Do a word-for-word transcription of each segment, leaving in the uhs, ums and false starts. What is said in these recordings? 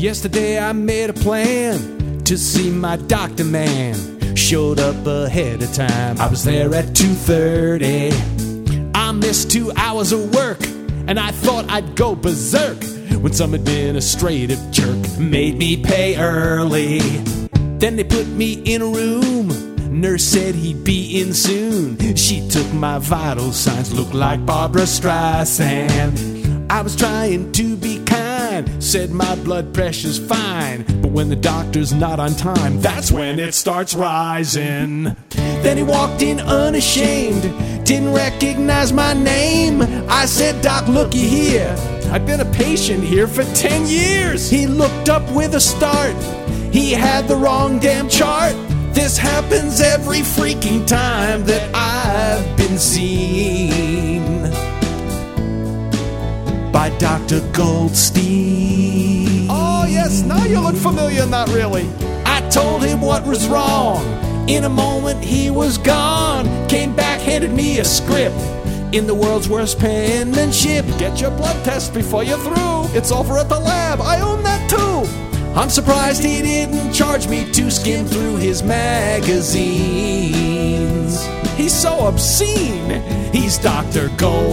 Yesterday I made a plan to see my doctor man. Showed up ahead of time. I was there at two thirty. I missed two hours of work, and I thought I'd go berserk when some administrative jerk made me pay early. Then they put me in a room. Nurse said he'd be in soon. She took my vital signs, looked like Barbara Streisand. I was trying to be kind, said my blood pressure's fine. But when the doctor's not on time, that's when it starts rising. Then he walked in unashamed, didn't recognize my name. I said, Doc, looky here, I've been a patient here for ten years. He looked up with a start. He had the wrong damn chart. This happens every freaking time that I've been seen by Doctor Goldstein. Oh yes, now you look familiar, not really. I told him what was wrong. In a moment he was gone. Came back, handed me a script in the world's worst penmanship. Get your blood test before you're through. It's over at the lab, I own that too. I'm surprised he didn't charge me to skim through his magazines. He's so obscene. He's Doctor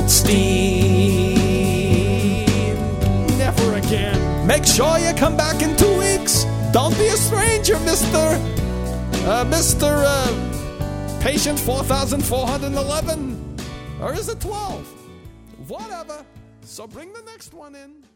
Goldstein. Never again. Make sure you come back in two weeks. Don't be a stranger, Mister Uh, Mister Uh, Patient four thousand four hundred eleven. Or is it twelve? Whatever. So bring the next one in.